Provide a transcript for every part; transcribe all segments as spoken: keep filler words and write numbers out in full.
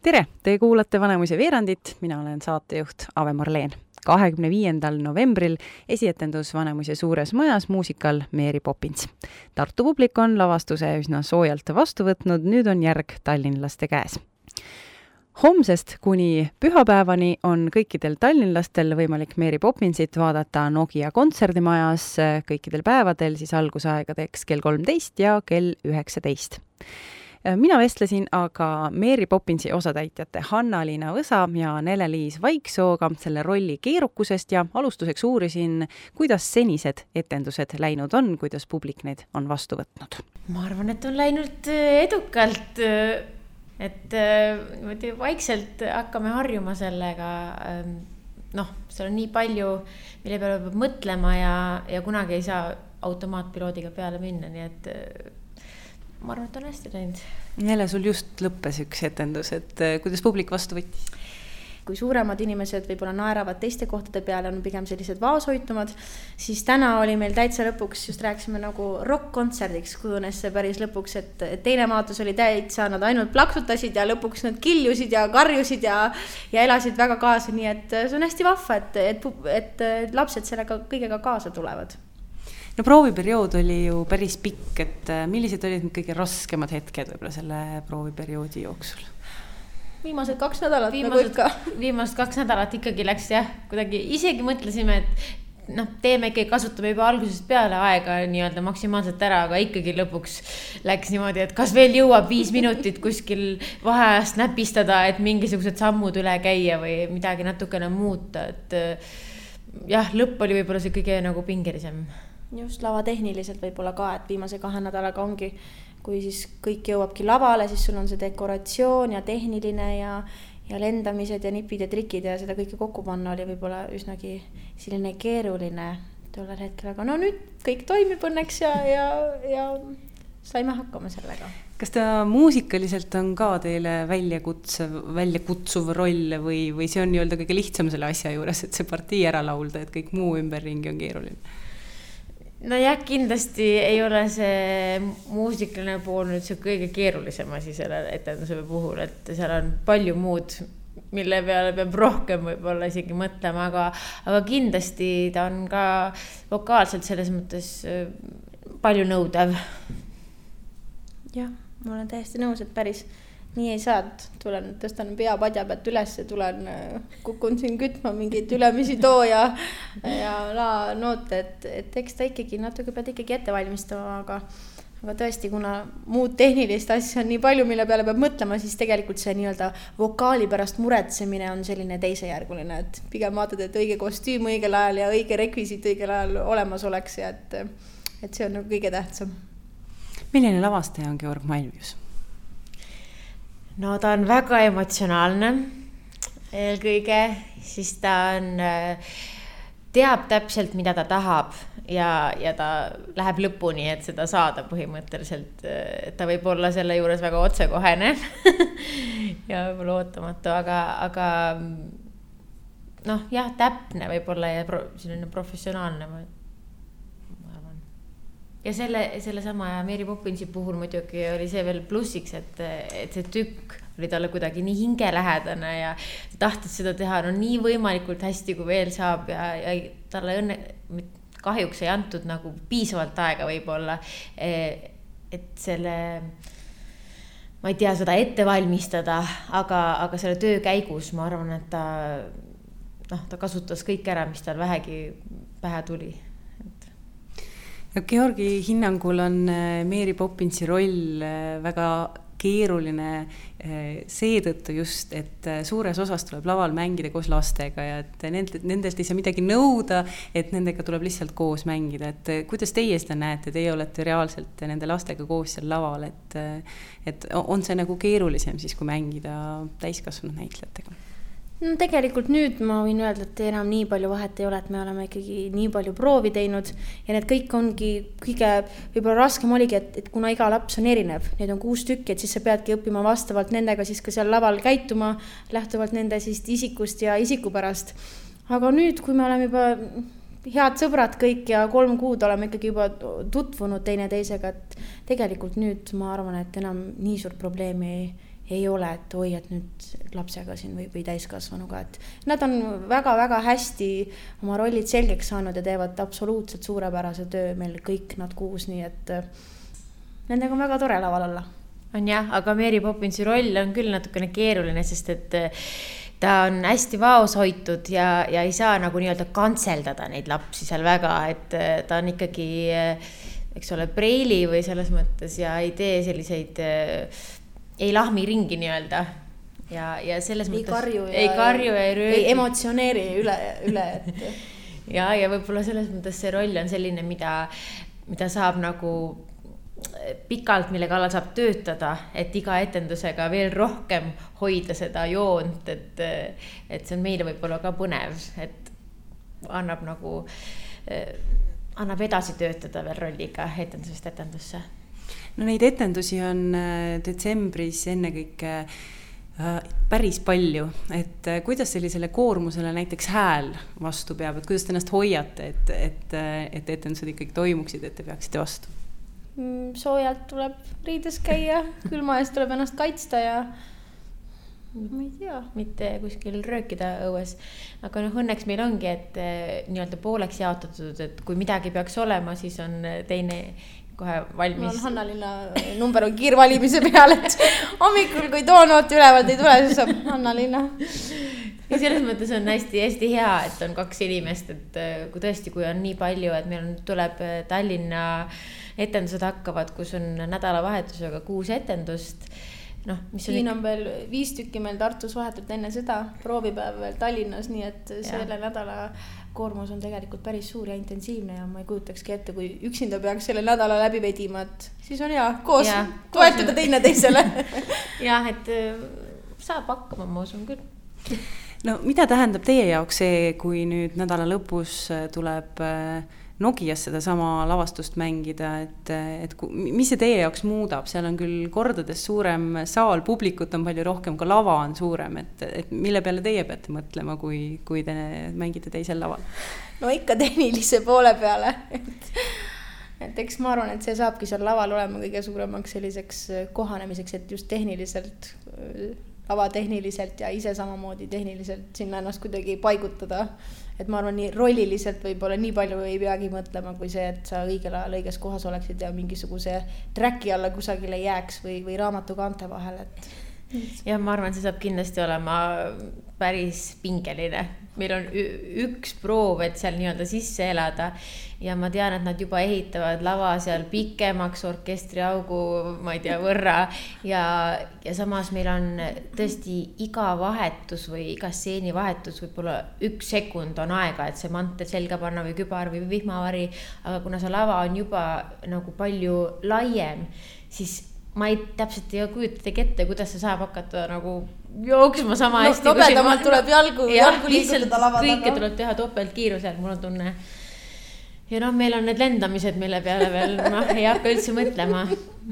Tere! Te kuulate Vanemuise veerandit, mina olen saatejuht Ave Marleen. kahekümne viiendal novembril esietendus Vanemuise suures majas muusikal Mary Poppins. Tartu publik on lavastuse üsna soojalt vastu võtnud, nüüd on järg tallinlaste käes. Homsest kuni pühapäevani on kõikidel tallinlastel võimalik Mary Poppinsit vaadata Nokia kontserdimajas kõikidel päevadel, siis algusaegadeks kell kolmteist ja kell üheksateist. Mina vestlesin aga Mary Poppinsi osatäitjate Hanna-Liina Võsa ja Nele-Liis Vaiksooga selle rolli keerukusest ja alustuseks uurisin, kuidas senised etendused läinud on, kuidas publik neid on vastu võtnud. Ma arvan, et on läinud edukalt, et vaikselt hakkame harjuma sellega. Noh, seal on nii palju, mille peale peab mõtlema ja, ja kunagi ei saa automaatpiloodiga peale minna, nii et ma arvan, et on hästi läinud. Nele, sul just lõppes üks etendus, et kuidas publik vastu võttis? Kui suuremad inimesed võib-olla naeravad teiste kohtade peale, on pigem sellised vaoshoitumad, siis täna oli meil täitsa lõpuks, just rääkisime nagu rock-kontserdiks, kujunes see päris lõpuks, et teine maatus oli täitsa, nad ainult plaksutasid ja lõpuks nad kiljusid ja karjusid ja, ja elasid väga kaasa, nii et see on hästi vahva, et, et, et lapsed sellega kõigega kaasa tulevad. No prooviperiood oli ju päris pikk, et millised olid kõige raskemad hetked võib-olla selle prooviperioodi jooksul? Viimased kaks nädalat viimased, nagu viimased kaks nädalat ikkagi läks jah, kuidagi isegi mõtlesime, et noh, teeme ikkagi, kasutame juba algusest peale aega nii-öelda maksimaalselt ära, aga ikkagi lõpuks läks niimoodi, et kas veel jõuab viis minutit kuskil vaheajast näpistada, et mingisugused sammud üle käia või midagi natukene muuta, et jah, lõpp oli võib-olla see kõige nagu pingelisem. Just lava tehniliselt võib-olla ka, et viimase kahe nädalaga ongi, kui siis kõik jõuabki lavale, siis sul on see dekoratsioon ja tehniline ja, ja lendamised ja nipid ja trikid ja seda kõike kokku panna oli võib-olla üsnagi selline keeruline tollel hetkel, aga no nüüd kõik toimib õnneks ja, ja, ja saime hakkama sellega. Kas ta muusikaliselt on ka teile väljakutsuv, väljakutsuv roll või, või see on nii-öelda kõige lihtsam selle asja juures, et see partii ära laulda, et kõik muu ümberringi on keeruline? No jah, kindlasti ei ole see muusikaline pool nüüd see kõige keerulisem asi selle etenduse puhul, et seal on palju muud, mille peale peab rohkem võib-olla isegi mõtlema, aga, aga kindlasti ta on ka vokaalselt selles mõttes palju nõudev. Jah, ma olen täiesti nõus, et päris nii ei saa, tulen, tõstan pea padja pealt üles ja tulen, kukun siin kütma mingid ülemisi too ja, ja la noote, et, et eks ta ikkagi natuke pead ikkagi ette valmistama, aga, aga tõesti, kuna muud tehnilist asja on nii palju, mille peale peab mõtlema, siis tegelikult see nii-öelda vokaali pärast muretsemine on selline teisejärguline, et pigem vaatad, et õige kostüüm õigel ajal ja õige rekvisiit õigel ajal olemas oleks ja et, et see on nagu kõige tähtsam. Milline lavastaja on Georg Malvius? No ta on väga emotsionaalne eelkõige, siis ta on, teab täpselt, mida ta tahab ja, ja ta läheb lõpuni, et seda saada põhimõtteliselt. Ta võib olla selle juures väga otsekohene ja võib-olla ootamatu, aga, aga noh, jah, täpne võib-olla ja pro, selline professionaalne. Ja selle, selle sama Mary Poppinsi puhul muidugi oli see veel plussiks, et, et see tükk oli talle kuidagi nii hingelähedane ja tahtis seda teha no nii võimalikult hästi, kui veel saab ja, ja talle õnne, kahjuks ei antud nagu piisavalt aega võib-olla, et selle, ma ei tea, seda ette valmistada, aga, aga selle töö käigus ma arvan, et ta, noh, ta kasutas kõik ära, mis tal vähegi pähe tuli. Georgi hinnangul on Mary Poppinsi roll väga keeruline seetõttu just, et suures osas tuleb laval mängida koos lastega ja et nendelt, nendelt ei saa midagi nõuda, et nendega tuleb lihtsalt koos mängida. Et kuidas teie seda näete? Teie olete reaalselt nende lastega koos seal laval, et, et on see nagu keerulisem siis, kui mängida täiskasvanud näitlejatega? No tegelikult nüüd ma võin öelda, et enam nii palju vahet ei ole, et me oleme ikkagi nii palju proovi teinud ja need kõik ongi kõige võib-olla raskem oligi, et, et kuna iga laps on erinev, need on kuus tükki, et siis sa peadki õppima vastavalt nendega siis ka seal laval käituma, lähtuvalt nende siis isikust ja isiku pärast. Aga nüüd, kui me oleme juba head sõbrad kõik ja kolm kuud oleme ikkagi juba tutvunud teine teisega, et tegelikult nüüd ma arvan, et enam nii suurt probleemi ei ei ole, et oi, et nüüd lapsega siin või, või täiskasvanuga, et nad on väga-väga hästi oma rollid selgeks saanud ja teevad absoluutselt suurepärase töö meil kõik nad kuus, nii et nendega on väga tore laval olla. On jah, aga Mary Poppinsi roll on küll natukene keeruline, sest et ta on hästi vaos hoitud ja, ja ei saa nagu nii-öelda kantseldada neid lapsi seal väga, et ta on ikkagi, eks ole, preili või selles mõttes ja ei tee selliseid, ei lahmi ringi nii-öelda ja, ja selles ei mõttes karju ja, ei karju ja ei röögi. Ei emotsioneeri üle, üle et... ja, ja võib-olla selles mõttes see roll on selline, mida, mida saab nagu pikalt, mille kallal saab töötada, et iga etendusega veel rohkem hoida seda joont, et, et see on meile võib-olla ka põnev, et annab nagu, annab edasi töötada veel rolliga etendusest etendusse. No neid etendusi on detsembris ennekõike päris palju, et kuidas sellisele koormusele näiteks hääl vastu peab, et kuidas te ennast hoiate, et, et, et etendused ikkagi toimuksid, et te peaksite vastu? Soojalt tuleb riides käia, külma eest tuleb ennast kaitsta ja ma ei tea, mitte kuskil röökida õues. Aga noh, õnneks meil ongi, et nii-öelda pooleks jaotatud, et kui midagi peaks olema, siis on teine kohe valmis. No, Hanna-Linna number on kiirvalimise peal, et hommikul, kui toonoot ülevalt ei tule, siis saab Hanna-Linna. Ja selles mõttes on hästi, hästi hea, et on kaks inimest, et kui tõesti, kui on nii palju, et meil on, tuleb Tallinna etendused hakkavad, kus on nädalavahetusega kuus etendust. No, mis siin on, on veel viis tükki meil Tartus vahetult enne seda, proovipäev veel Tallinnas, nii et selle ja. nädala koormus on tegelikult päris suur ja intensiivne ja ma ei kujutakski ette, kui üksinda peaks selle nädala läbi vedima, et siis on hea koos ja, toetada koos teine teisele. jah, et saab hakkama, ma usun küll. No mida tähendab teie jaoks see, kui nüüd nädala lõpus tuleb Nokias seda sama lavastust mängida, et, et mis see teie jaoks muudab? Seal on küll kordades suurem saal, publikut on palju rohkem, ka lava on suurem, et, et mille peale teie peate mõtlema, kui, kui te mängite teisel laval? No ikka tehnilise poole peale, et, et eks ma arvan, et see saabki seal laval olema kõige suuremaks selliseks kohanemiseks, et just tehniliselt, lava tehniliselt ja ise samamoodi tehniliselt sinna ennast kuidagi paigutada. Et ma arvan, nii rolliliselt võib-olla nii palju ei peagi mõtlema, kui see, et sa õigel ajal õiges kohas oleksid ja mingisuguse tracki alla kusagile jääks või, või raamatu kaante vahel. Et... ja ma arvan, see saab kindlasti olema päris pingeline. Meil on üks proov, et seal nii-öelda sisse elada ja ma tean, et nad juba ehitavad lava seal pikemaks orkestri augu, ma ei tea, võrra ja, ja samas meil on tõesti iga vahetus või iga stseeni vahetus võib-olla üks sekund on aega, et see mantel selga panna või kübar või vihmavari, aga kuna see lava on juba nagu palju laiem, siis ma ei täpselt ei kujutadagi ette, kuidas see saab hakata nagu jooksma sama hästi. No, nobedamalt tuleb jalgu, ja, jalgu liigutada lava taga. Kõike tuleb teha topeltkiirusel, mul on tunne. Ja noh, meil on need lendamised, mille peale veel no, ei hakka üldse mõtlema.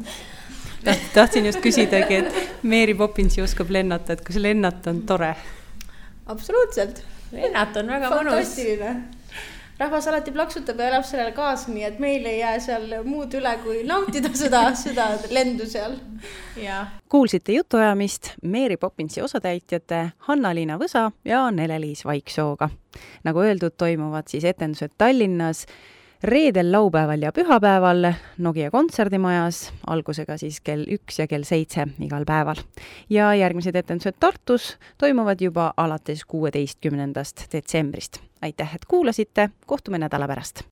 Tahtsin just küsidagi, et Mary Poppinsi oskab lennata, et kas lennata on tore? Absoluutselt. Lennata on väga mõnus. Fantastiline. Rahvas alati plaksutab ja elab sellele kaasa, nii et meil ei jää seal muud üle, kui nautida seda, seda lendu seal. Ja. Kuulsite jutuajamist Mary Poppinsi osatäitjate Hanna-Liina Võsa ja Nele-Liis Vaiksooga. Nagu öeldud, toimuvad siis etendused Tallinnas reedel, laupäeval ja pühapäeval Nokia kontserdimajas, algusega siis kell üks ja kell seitse igal päeval. Ja järgmised etendused Tartus toimuvad juba alates kuueteistkümnendast detsembrist. Aitäh, et kuulasite, kohtume nädala pärast!